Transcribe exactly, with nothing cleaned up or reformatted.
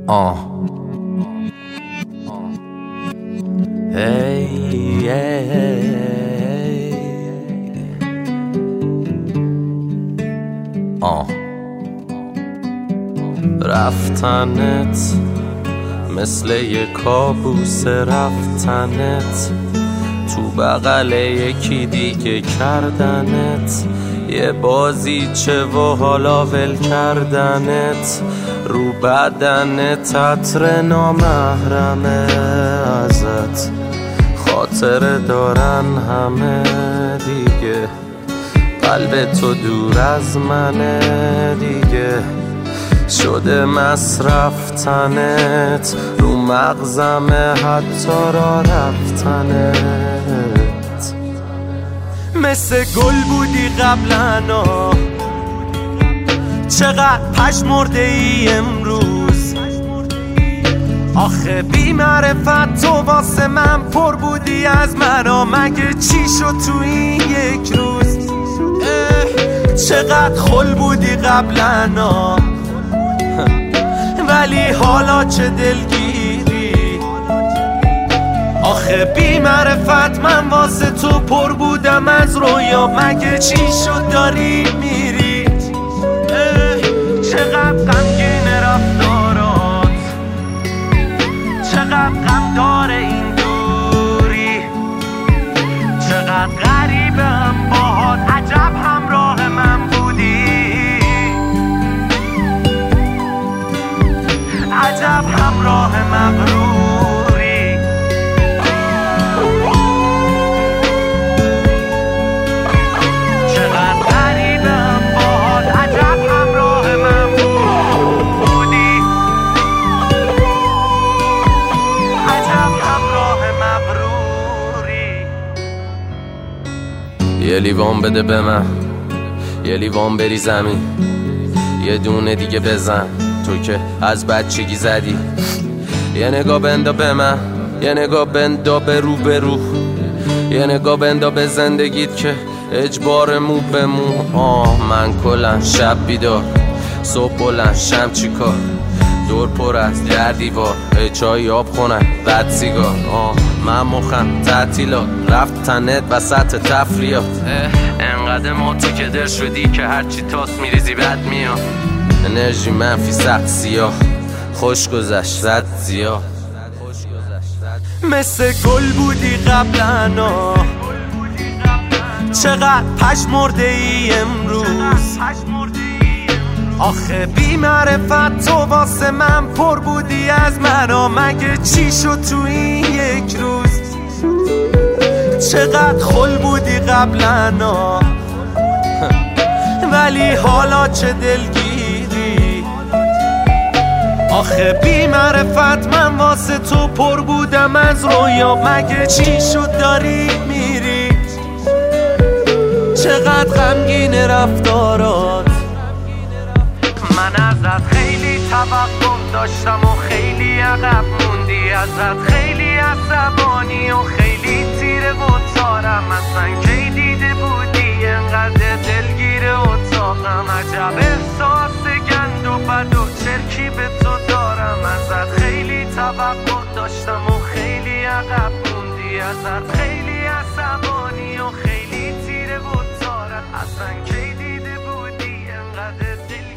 آه هی هی آه رفتنت مثل یه کابوس، رفتنت تو بغل یکی دیگه کردنت، یه بازیچه و حالا ول کردنت، رو بدنت عطر نامحرمه ازت، خاطره دارن همه دیگه، قلب تو دور از منه دیگه، شده مصرف تنت، رو مغزمه حتی را رفتنت. مثل گل بودی قبلنا، چقدر پشمرده ای امروز، آخه بی معرفت تو واسه من پر بودی از منو، مگه چی شد تو این یک روز؟ چقدر خل بودی قبلنا، ولی حالا چه دلگیری، آخه بی معرفت من واسه تو پر بودم از رویا، مگه چی شد داری میری؟ چقدر غمگین رفتارات، چقدر غم داره این دوری، چقدر غریبم باهات، عجب همراه من بودی، عجب همراه مغروری. چقدر غریبم باهات، عجب همراه من بودی، عجب همراه مغروری. یه لیوان بده به من، یه لیوان بری زمین، یه دونه دیگه بزن تو که از بچگی زدی، یه نگاه بندا به من، یه نگاه بندا به رو به رو، یه نگاه بندا به زندگیت که اجبار مو به مو. آه من کلن شب بیدار، صبح بلند شم چی کار، دور پر از در دیوار، چای آب خونن بد سیگار. آه من مخم تعطیلات، رفت تنت وسط تفریات، انقدر ما تو که در شدی که هرچی تاس میریزی بد میاد، انرژی منفی سخت سیاه، خوش گذشت رد زیاد. مثل گل بودی قبلنا، چقدر پشمرده ای امروز، آخه بی معرفت تو واسه من پر بودی از منو، مگه چی شد تو این یک روز؟ چقدر خل بودی قبلنا، ولی حالا چه دلگیری، آخه بی معرفت من واسه تو پر بودم از رویا، مگه چی شد داری میری؟ چقدر غمگین رفتارات، من ازت خیلی توقع داشتم و خیلی عقب موندی، ازت خیلی عصبانی و خیلی تیره و تارم، اصلا کی دیده بودی انقدر دلگیر اتاقم، عجب احساس گند و بد و چرکی به تو دارم، ازت خیلی توقع داشتم و خیلی عقب موندی، ازت خیلی عصبانی و خیلی تیره و تارم، اصلا کی دیده بودی انقدر دلگیر